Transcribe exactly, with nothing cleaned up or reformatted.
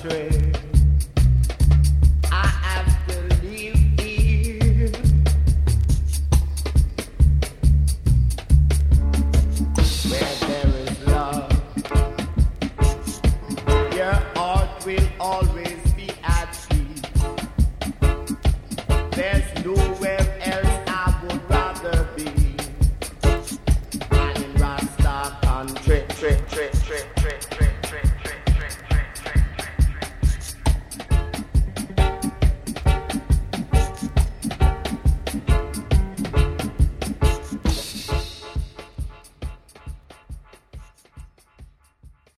country. I have to live here. Where there is love, your heart will always be at peace. There's nowhere